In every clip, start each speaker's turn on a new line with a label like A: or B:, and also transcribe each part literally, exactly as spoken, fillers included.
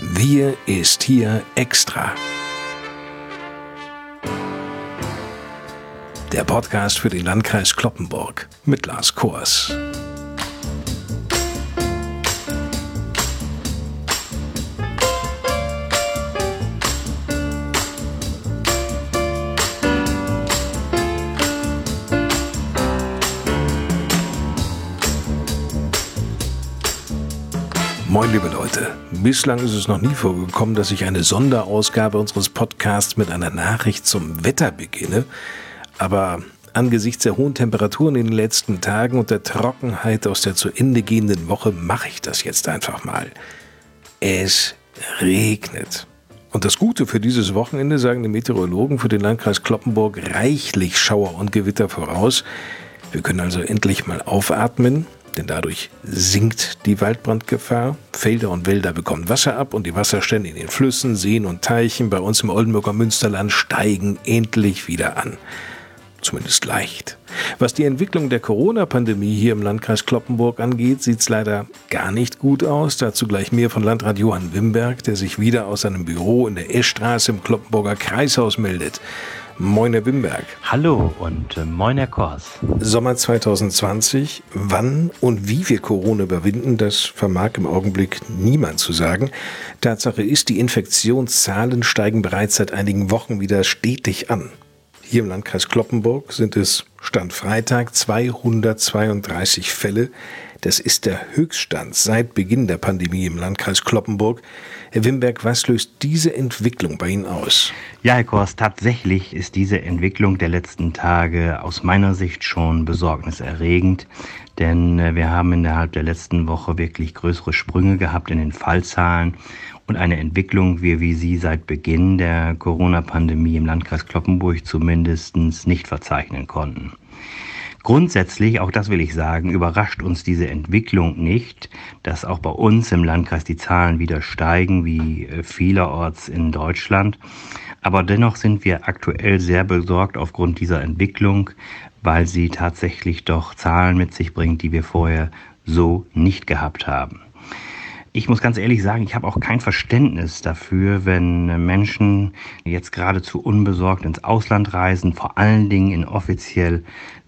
A: Wir ist hier extra. Der Podcast für den Landkreis Cloppenburg mit Lars Kors. Moin liebe Leute, bislang ist es noch nie vorgekommen, dass ich eine Sonderausgabe unseres Podcasts mit einer Nachricht zum Wetter beginne. Aber angesichts der hohen Temperaturen in den letzten Tagen und der Trockenheit aus der zu Ende gehenden Woche mache ich das jetzt einfach mal. Es regnet. Und das Gute für dieses Wochenende, sagen die Meteorologen für den Landkreis Cloppenburg, reichlich Schauer und Gewitter voraus. Wir können also endlich mal aufatmen. Denn dadurch sinkt die Waldbrandgefahr. Felder und Wälder bekommen Wasser ab und die Wasserstände in den Flüssen, Seen und Teichen bei uns im Oldenburger Münsterland steigen endlich wieder an. Zumindest leicht. Was die Entwicklung der Corona-Pandemie hier im Landkreis Cloppenburg angeht, sieht es leider gar nicht gut aus. Dazu gleich mehr von Landrat Johann Wimberg, der sich wieder aus seinem Büro in der Eschstraße im Cloppenburger Kreishaus meldet. Moin, Herr Wimberg.
B: Hallo und äh, moin, Herr Kors.
A: Sommer zwanzig zwanzig. Wann und wie wir Corona überwinden, das vermag im Augenblick niemand zu sagen. Tatsache ist, die Infektionszahlen steigen bereits seit einigen Wochen wieder stetig an. Hier im Landkreis Cloppenburg sind es Stand Freitag zweihundertzweiunddreißig Fälle. Das ist der Höchststand seit Beginn der Pandemie im Landkreis Cloppenburg. Herr Wimberg, was löst diese Entwicklung bei Ihnen aus?
B: Ja, Herr Kors, tatsächlich ist diese Entwicklung der letzten Tage aus meiner Sicht schon besorgniserregend. Denn wir haben innerhalb der letzten Woche wirklich größere Sprünge gehabt in den Fallzahlen und eine Entwicklung, wie wir sie seit Beginn der Corona-Pandemie im Landkreis Cloppenburg zumindest nicht verzeichnen konnten. Grundsätzlich, auch das will ich sagen, überrascht uns diese Entwicklung nicht, dass auch bei uns im Landkreis die Zahlen wieder steigen, wie vielerorts in Deutschland. Aber dennoch sind wir aktuell sehr besorgt aufgrund dieser Entwicklung, weil sie tatsächlich doch Zahlen mit sich bringt, die wir vorher so nicht gehabt haben. Ich muss ganz ehrlich sagen, ich habe auch kein Verständnis dafür, wenn Menschen jetzt geradezu unbesorgt ins Ausland reisen, vor allen Dingen in offizielle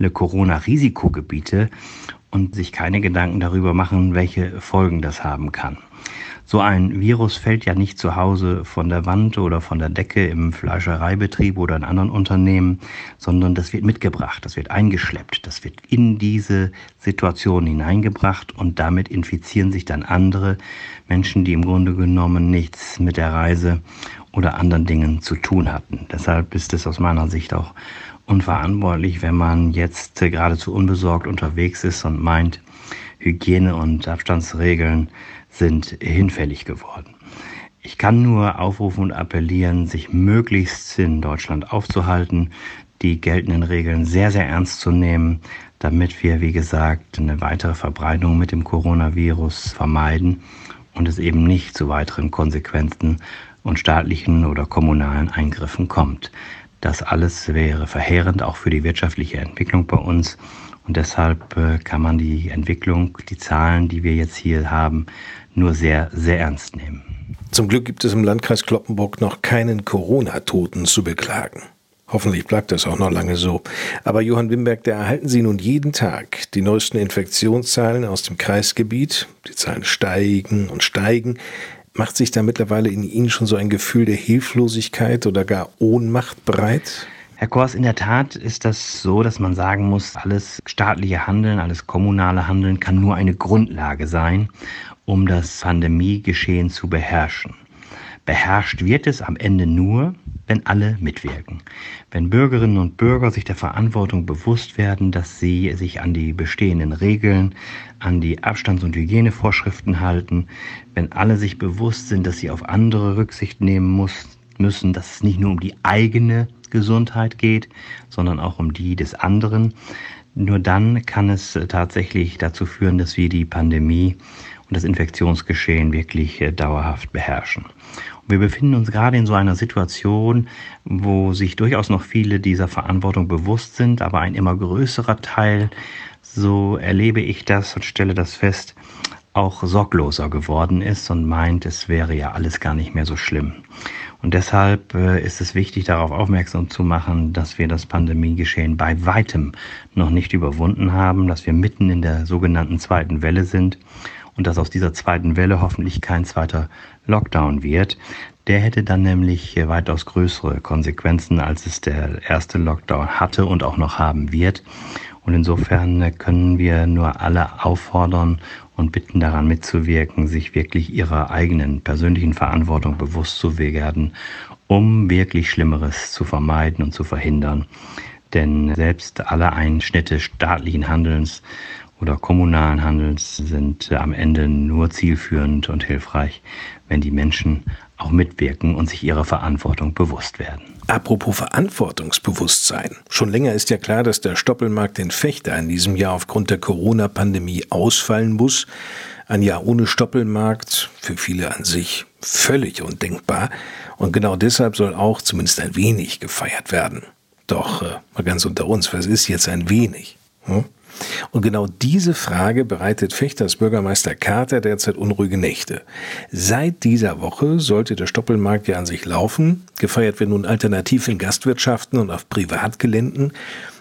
B: Corona-Risikogebiete und sich keine Gedanken darüber machen, welche Folgen das haben kann. So ein Virus fällt ja nicht zu Hause von der Wand oder von der Decke im Fleischereibetrieb oder in anderen Unternehmen, sondern das wird mitgebracht, das wird eingeschleppt, das wird in diese Situation hineingebracht und damit infizieren sich dann andere Menschen, die im Grunde genommen nichts mit der Reise oder anderen Dingen zu tun hatten. Deshalb ist es aus meiner Sicht auch unverantwortlich, wenn man jetzt geradezu unbesorgt unterwegs ist und meint, Hygiene- und Abstandsregeln sind hinfällig geworden. Ich kann nur aufrufen und appellieren, sich möglichst in Deutschland aufzuhalten, die geltenden Regeln sehr, sehr ernst zu nehmen, damit wir, wie gesagt, eine weitere Verbreitung mit dem Coronavirus vermeiden und es eben nicht zu weiteren Konsequenzen und staatlichen oder kommunalen Eingriffen kommt. Das alles wäre verheerend, auch für die wirtschaftliche Entwicklung bei uns. Und deshalb äh, kann man die Entwicklung, die Zahlen, die wir jetzt hier haben, nur sehr, sehr ernst nehmen.
A: Zum Glück gibt es im Landkreis Cloppenburg noch keinen Corona-Toten zu beklagen. Hoffentlich bleibt das auch noch lange so. Aber Johann Wimberg, da erhalten Sie nun jeden Tag die neuesten Infektionszahlen aus dem Kreisgebiet. Die Zahlen steigen und steigen. Macht sich da mittlerweile in Ihnen schon so ein Gefühl der Hilflosigkeit oder gar Ohnmacht breit?
B: Herr Kors, in der Tat ist das so, dass man sagen muss, alles staatliche Handeln, alles kommunale Handeln kann nur eine Grundlage sein, um das Pandemiegeschehen zu beherrschen. Beherrscht wird es am Ende nur, wenn alle mitwirken. Wenn Bürgerinnen und Bürger sich der Verantwortung bewusst werden, dass sie sich an die bestehenden Regeln, an die Abstands- und Hygienevorschriften halten, wenn alle sich bewusst sind, dass sie auf andere Rücksicht nehmen muss, müssen, dass es nicht nur um die eigene Gesundheit geht, sondern auch um die des anderen. Nur dann kann es tatsächlich dazu führen, dass wir die Pandemie und das Infektionsgeschehen wirklich dauerhaft beherrschen. Und wir befinden uns gerade in so einer Situation, wo sich durchaus noch viele dieser Verantwortung bewusst sind, aber ein immer größerer Teil, so erlebe ich das und stelle das fest, auch sorgloser geworden ist und meint, es wäre ja alles gar nicht mehr so schlimm. Und deshalb äh, ist es wichtig, darauf aufmerksam zu machen, dass wir das Pandemiegeschehen bei weitem noch nicht überwunden haben, dass wir mitten in der sogenannten zweiten Welle sind und dass aus dieser zweiten Welle hoffentlich kein zweiter Lockdown wird. Der hätte dann nämlich weitaus größere Konsequenzen, als es der erste Lockdown hatte und auch noch haben wird. Und insofern können wir nur alle auffordern und bitten, daran mitzuwirken, sich wirklich ihrer eigenen persönlichen Verantwortung bewusst zu werden, um wirklich Schlimmeres zu vermeiden und zu verhindern. Denn selbst alle Einschnitte staatlichen Handelns oder kommunalen Handelns sind am Ende nur zielführend und hilfreich, wenn die Menschen auch mitwirken und sich ihrer Verantwortung bewusst werden.
A: Apropos Verantwortungsbewusstsein. Schon länger ist ja klar, dass der Stoppelmarkt in Vechta in diesem Jahr aufgrund der Corona-Pandemie ausfallen muss. Ein Jahr ohne Stoppelmarkt, für viele an sich völlig undenkbar. Und genau deshalb soll auch zumindest ein wenig gefeiert werden. Doch, äh, mal ganz unter uns, was ist jetzt ein wenig? Hm? Und genau diese Frage bereitet Vechtas Bürgermeister Carter derzeit unruhige Nächte. Seit dieser Woche sollte der Stoppelmarkt ja an sich laufen. Gefeiert wird nun alternativ in Gastwirtschaften und auf Privatgeländen.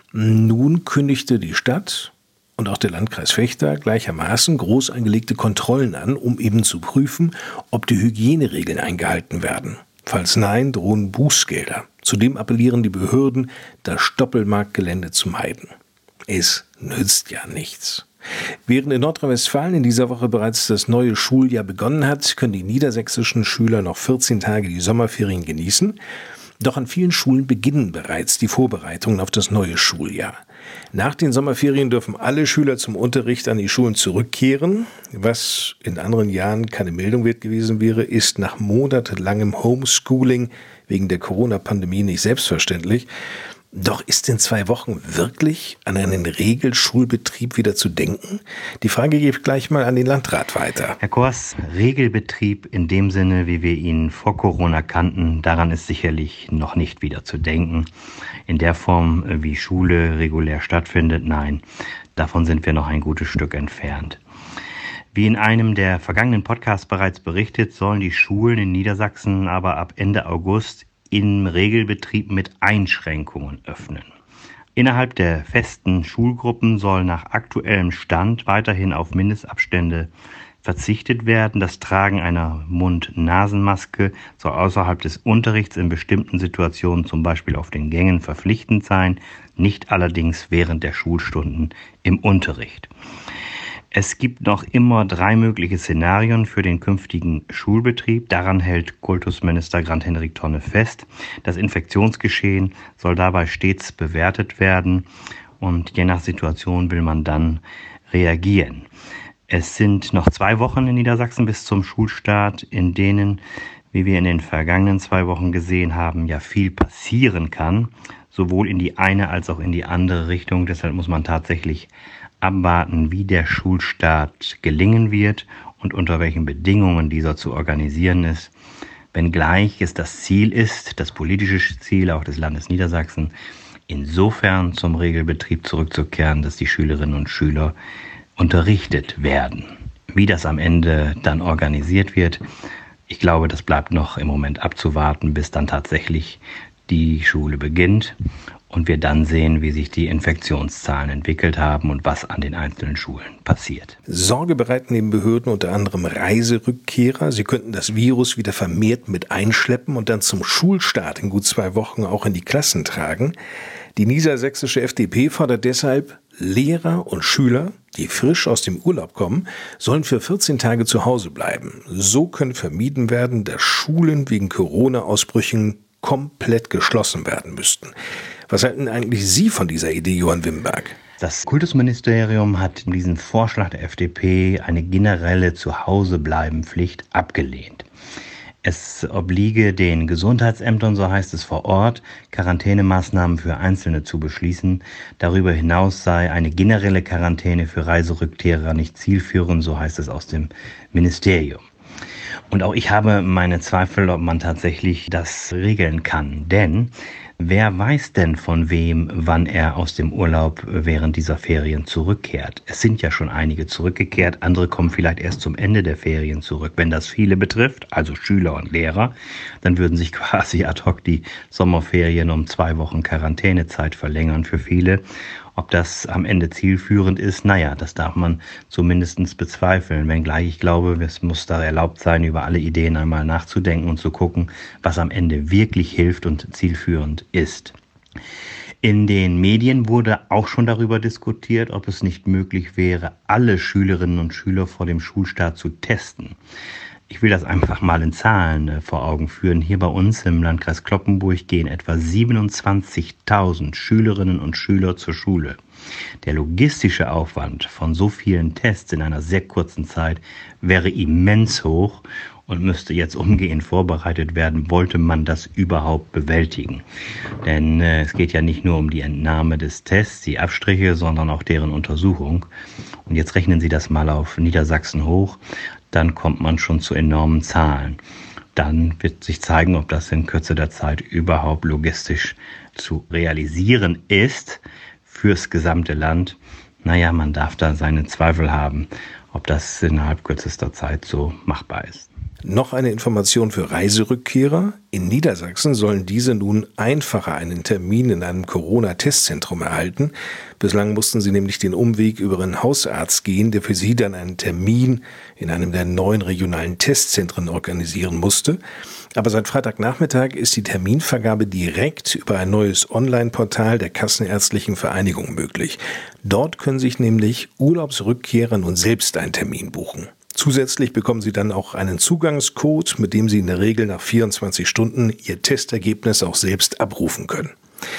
A: Nun kündigte die Stadt und auch der Landkreis Vechta gleichermaßen groß angelegte Kontrollen an, um eben zu prüfen, ob die Hygieneregeln eingehalten werden. Falls nein, drohen Bußgelder. Zudem appellieren die Behörden, das Stoppelmarktgelände zu meiden. Es nützt ja nichts. Während in Nordrhein-Westfalen in dieser Woche bereits das neue Schuljahr begonnen hat, können die niedersächsischen Schüler noch vierzehn Tage die Sommerferien genießen. Doch an vielen Schulen beginnen bereits die Vorbereitungen auf das neue Schuljahr. Nach den Sommerferien dürfen alle Schüler zum Unterricht an die Schulen zurückkehren. Was in anderen Jahren keine Meldung wert gewesen wäre, ist nach monatelangem Homeschooling wegen der Corona-Pandemie nicht selbstverständlich. Doch ist in zwei Wochen wirklich an einen Regelschulbetrieb wieder zu denken? Die Frage gebe ich gleich mal an den Landrat weiter.
B: Herr Kors, Regelbetrieb in dem Sinne, wie wir ihn vor Corona kannten, daran ist sicherlich noch nicht wieder zu denken. In der Form, wie Schule regulär stattfindet, nein, davon sind wir noch ein gutes Stück entfernt. Wie in einem der vergangenen Podcasts bereits berichtet, sollen die Schulen in Niedersachsen aber ab Ende August im Regelbetrieb mit Einschränkungen öffnen. Innerhalb der festen Schulgruppen soll nach aktuellem Stand weiterhin auf Mindestabstände verzichtet werden. Das Tragen einer Mund-Nasen-Maske soll außerhalb des Unterrichts in bestimmten Situationen, zum Beispiel auf den Gängen, verpflichtend sein, nicht allerdings während der Schulstunden im Unterricht. Es gibt noch immer drei mögliche Szenarien für den künftigen Schulbetrieb. Daran hält Kultusminister Grant-Henrik Tonne fest. Das Infektionsgeschehen soll dabei stets bewertet werden und je nach Situation will man dann reagieren. Es sind noch zwei Wochen in Niedersachsen bis zum Schulstart, in denen, wie wir in den vergangenen zwei Wochen gesehen haben, ja viel passieren kann, sowohl in die eine als auch in die andere Richtung. Deshalb muss man tatsächlich abwarten, wie der Schulstart gelingen wird und unter welchen Bedingungen dieser zu organisieren ist. Wenngleich es das Ziel ist, das politische Ziel auch des Landes Niedersachsen, insofern zum Regelbetrieb zurückzukehren, dass die Schülerinnen und Schüler unterrichtet werden. Wie das am Ende dann organisiert wird, ich glaube, das bleibt noch im Moment abzuwarten, bis dann tatsächlich die Schule beginnt und wir dann sehen, wie sich die Infektionszahlen entwickelt haben und was an den einzelnen Schulen passiert.
A: Sorge bereiten den Behörden unter anderem Reiserückkehrer. Sie könnten das Virus wieder vermehrt mit einschleppen und dann zum Schulstart in gut zwei Wochen auch in die Klassen tragen. Die niedersächsische F D P fordert deshalb, Lehrer und Schüler, die frisch aus dem Urlaub kommen, sollen für vierzehn Tage zu Hause bleiben. So können vermieden werden, dass Schulen wegen Corona-Ausbrüchen komplett geschlossen werden müssten. Was halten eigentlich Sie von dieser Idee, Johann Wimberg?
B: Das Kultusministerium hat diesen Vorschlag der F D P, eine generelle Zuhausebleibenpflicht, abgelehnt. Es obliege den Gesundheitsämtern, so heißt es vor Ort, Quarantänemaßnahmen für Einzelne zu beschließen. Darüber hinaus sei eine generelle Quarantäne für Reiserückkehrer nicht zielführend, so heißt es aus dem Ministerium. Und auch ich habe meine Zweifel, ob man tatsächlich das regeln kann. Denn Wer weiß denn von wem, wann er aus dem Urlaub während dieser Ferien zurückkehrt? Es sind ja schon einige zurückgekehrt, andere kommen vielleicht erst zum Ende der Ferien zurück. Wenn das viele betrifft, also Schüler und Lehrer, dann würden sich quasi ad hoc die Sommerferien um zwei Wochen Quarantänezeit verlängern für viele. Ob das am Ende zielführend ist, naja, das darf man zumindest bezweifeln. Wenngleich ich glaube, es muss da erlaubt sein, über alle Ideen einmal nachzudenken und zu gucken, was am Ende wirklich hilft und zielführend ist. In den Medien wurde auch schon darüber diskutiert, ob es nicht möglich wäre, alle Schülerinnen und Schüler vor dem Schulstart zu testen. Ich will das einfach mal in Zahlen äh, vor Augen führen. Hier bei uns im Landkreis Cloppenburg gehen etwa siebenundzwanzigtausend Schülerinnen und Schüler zur Schule. Der logistische Aufwand von so vielen Tests in einer sehr kurzen Zeit wäre immens hoch und müsste jetzt umgehend vorbereitet werden, wollte man das überhaupt bewältigen. Denn äh, es geht ja nicht nur um die Entnahme des Tests, die Abstriche, sondern auch deren Untersuchung. Und jetzt rechnen Sie das mal auf Niedersachsen hoch. Dann kommt man schon zu enormen Zahlen. Dann wird sich zeigen, ob das in Kürze der Zeit überhaupt logistisch zu realisieren ist fürs gesamte Land. Naja, man darf da seine Zweifel haben, ob das innerhalb kürzester Zeit so machbar ist.
A: Noch eine Information für Reiserückkehrer. In Niedersachsen sollen diese nun einfacher einen Termin in einem Corona-Testzentrum erhalten. Bislang mussten sie nämlich den Umweg über einen Hausarzt gehen, der für sie dann einen Termin in einem der neuen regionalen Testzentren organisieren musste. Aber seit Freitagnachmittag ist die Terminvergabe direkt über ein neues Online-Portal der Kassenärztlichen Vereinigung möglich. Dort können sich nämlich Urlaubsrückkehrer nun selbst einen Termin buchen. Zusätzlich bekommen Sie dann auch einen Zugangscode, mit dem Sie in der Regel nach vierundzwanzig Stunden Ihr Testergebnis auch selbst abrufen können.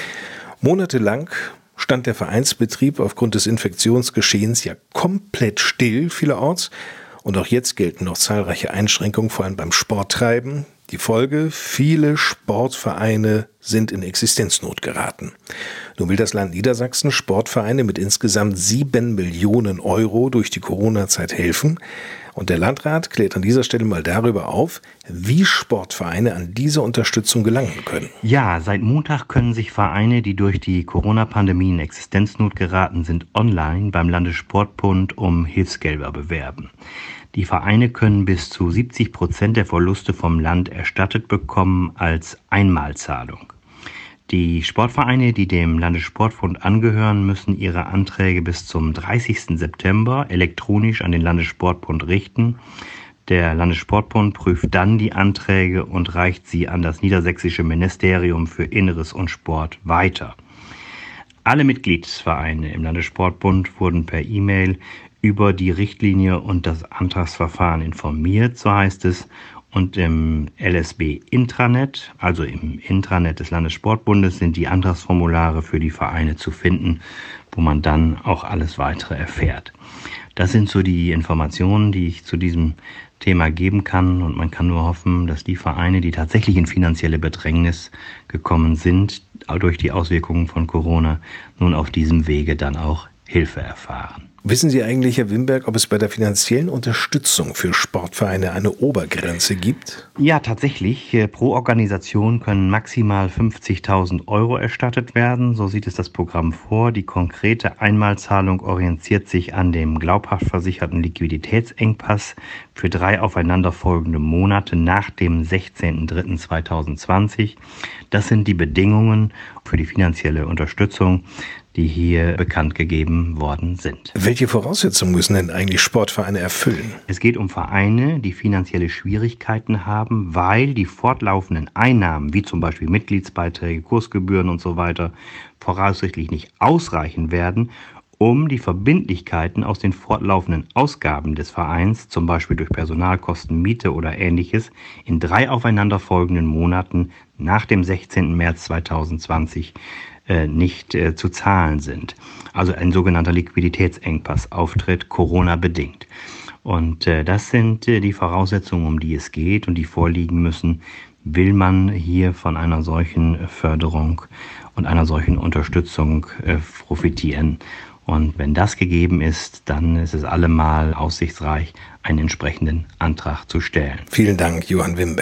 A: Monatelang stand der Vereinsbetrieb aufgrund des Infektionsgeschehens ja komplett still vielerorts. Und auch jetzt gelten noch zahlreiche Einschränkungen, vor allem beim Sporttreiben. Die Folge: viele Sportvereine sind in Existenznot geraten. Nun will das Land Niedersachsen Sportvereine mit insgesamt sieben Millionen Euro durch die Corona-Zeit helfen. Und der Landrat klärt an dieser Stelle mal darüber auf, wie Sportvereine an diese Unterstützung gelangen können.
B: Ja, seit Montag können sich Vereine, die durch die Corona-Pandemie in Existenznot geraten sind, online beim Landessportbund um Hilfsgelder bewerben. Die Vereine können bis zu siebzig Prozent der Verluste vom Land erstattet bekommen als Einmalzahlung. Die Sportvereine, die dem Landessportbund angehören, müssen ihre Anträge bis zum dreißigsten September elektronisch an den Landessportbund richten. Der Landessportbund prüft dann die Anträge und reicht sie an das Niedersächsische Ministerium für Inneres und Sport weiter. Alle Mitgliedsvereine im Landessportbund wurden per E-Mail über die Richtlinie und das Antragsverfahren informiert, so heißt es. Und im L S B-Intranet, also im Intranet des Landessportbundes, sind die Antragsformulare für die Vereine zu finden, wo man dann auch alles Weitere erfährt. Das sind so die Informationen, die ich zu diesem Thema geben kann. Und man kann nur hoffen, dass die Vereine, die tatsächlich in finanzielle Bedrängnis gekommen sind, durch die Auswirkungen von Corona, nun auf diesem Wege dann auch Hilfe erfahren.
A: Wissen Sie eigentlich, Herr Wimberg, ob es bei der finanziellen Unterstützung für Sportvereine eine Obergrenze gibt?
B: Ja, tatsächlich. Pro Organisation können maximal fünfzigtausend Euro erstattet werden. So sieht es das Programm vor. Die konkrete Einmalzahlung orientiert sich an dem glaubhaft versicherten Liquiditätsengpass für drei aufeinanderfolgende Monate nach dem sechzehnten dritten zweitausendzwanzig. Das sind die Bedingungen für die finanzielle Unterstützung, die hier bekannt gegeben worden sind.
A: Welche Voraussetzungen müssen denn eigentlich Sportvereine erfüllen?
B: Es geht um Vereine, die finanzielle Schwierigkeiten haben, weil die fortlaufenden Einnahmen, wie zum Beispiel Mitgliedsbeiträge, Kursgebühren und so weiter, voraussichtlich nicht ausreichen werden, um die Verbindlichkeiten aus den fortlaufenden Ausgaben des Vereins, zum Beispiel durch Personalkosten, Miete oder Ähnliches, in drei aufeinanderfolgenden Monaten nach dem sechzehnten März zweitausendzwanzig nicht äh, zu zahlen sind. Also ein sogenannter Liquiditätsengpass auftritt, Corona-bedingt. Und äh, das sind äh, die Voraussetzungen, um die es geht und die vorliegen müssen, will man hier von einer solchen Förderung und einer solchen Unterstützung äh, profitieren. Und wenn das gegeben ist, dann ist es allemal aussichtsreich, einen entsprechenden Antrag zu stellen.
A: Vielen Dank, Johann Wimberg.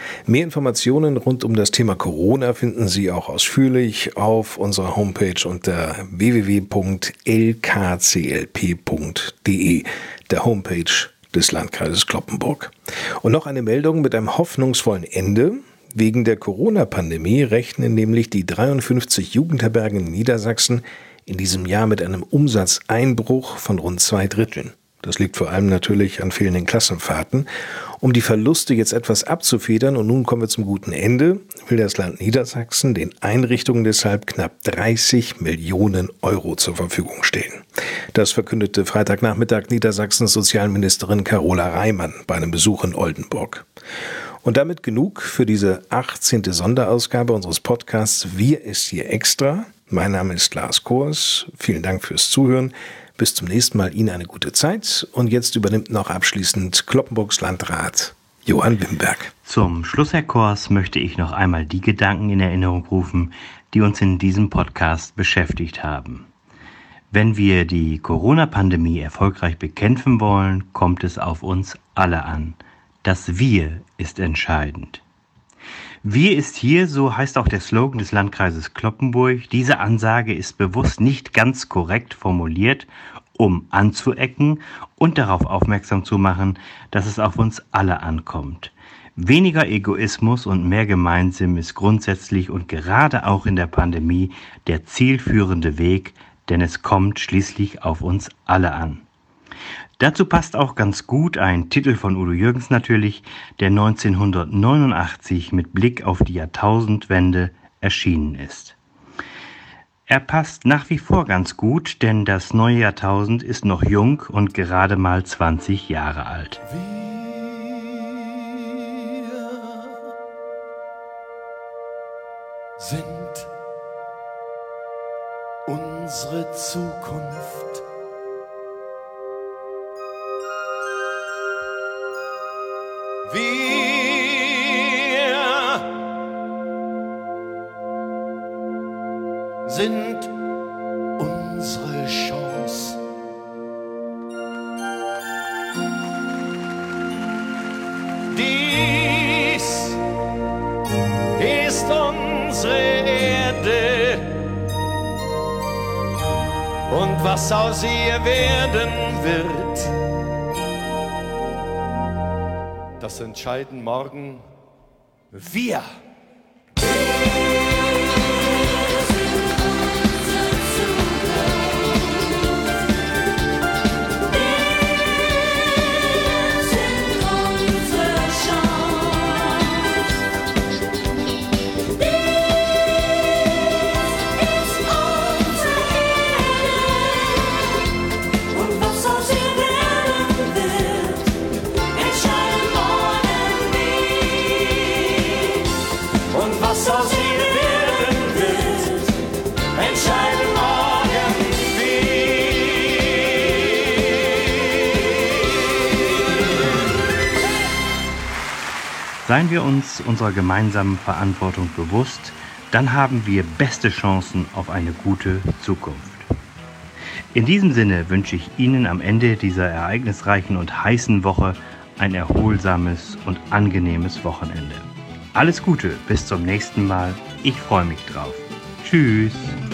A: Mehr Informationen rund um das Thema Corona finden Sie auch ausführlich auf unserer Homepage unter w w w punkt l k c l p punkt d e, der Homepage des Landkreises Cloppenburg. Und noch eine Meldung mit einem hoffnungsvollen Ende. Wegen der Corona-Pandemie rechnen nämlich die dreiundfünfzig Jugendherbergen in Niedersachsen in diesem Jahr mit einem Umsatzeinbruch von rund zwei Dritteln. Das liegt vor allem natürlich an fehlenden Klassenfahrten. Um die Verluste jetzt etwas abzufedern, und nun kommen wir zum guten Ende, will das Land Niedersachsen den Einrichtungen deshalb knapp dreißig Millionen Euro zur Verfügung stellen. Das verkündete Freitagnachmittag Niedersachsens Sozialministerin Carola Reimann bei einem Besuch in Oldenburg. Und damit genug für diese achtzehnte Sonderausgabe unseres Podcasts Wir ist hier extra. Mein Name ist Lars Kors. Vielen Dank fürs Zuhören. Bis zum nächsten Mal. Ihnen eine gute Zeit. Und jetzt übernimmt noch abschließend Cloppenburgs Landrat Johann Wimberg.
B: Zum Schluss, Herr Kors, möchte ich noch einmal die Gedanken in Erinnerung rufen, die uns in diesem Podcast beschäftigt haben. Wenn wir die Corona-Pandemie erfolgreich bekämpfen wollen, kommt es auf uns alle an. Das Wir ist entscheidend. Wir ist hier, so heißt auch der Slogan des Landkreises Cloppenburg. Diese Ansage ist bewusst nicht ganz korrekt formuliert, um anzuecken und darauf aufmerksam zu machen, dass es auf uns alle ankommt. Weniger Egoismus und mehr Gemeinsinn ist grundsätzlich und gerade auch in der Pandemie der zielführende Weg, denn es kommt schließlich auf uns alle an. Dazu passt auch ganz gut ein Titel von Udo Jürgens natürlich, der neunzehnhundertneunundachtzig mit Blick auf die Jahrtausendwende erschienen ist. Er passt nach wie vor ganz gut, denn das neue Jahrtausend ist noch jung und gerade mal zwanzig Jahre alt.
C: Wir sind unsere Zukunft. Wir sind unsere Chance. Dies ist unsere Erde und was aus ihr werden wird, das entscheiden morgen wir.
B: Seien wir uns unserer gemeinsamen Verantwortung bewusst, dann haben wir beste Chancen auf eine gute Zukunft. In diesem Sinne wünsche ich Ihnen am Ende dieser ereignisreichen und heißen Woche ein erholsames und angenehmes Wochenende. Alles Gute, bis zum nächsten Mal. Ich freue mich drauf. Tschüss.